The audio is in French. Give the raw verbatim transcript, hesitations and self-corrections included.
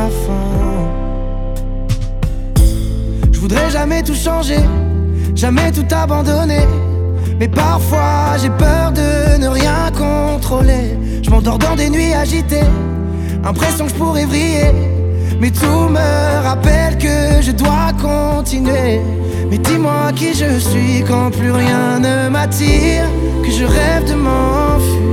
la fin. Je voudrais jamais tout changer, jamais tout abandonner, mais parfois j'ai peur de ne rien contrôler. Je m'endors dans des nuits agitées, impression que je pourrais vriller, mais tout me rappelle que je dois continuer. Mais dis-moi qui je suis quand plus rien ne m'attire, que je rêve de m'enfuir.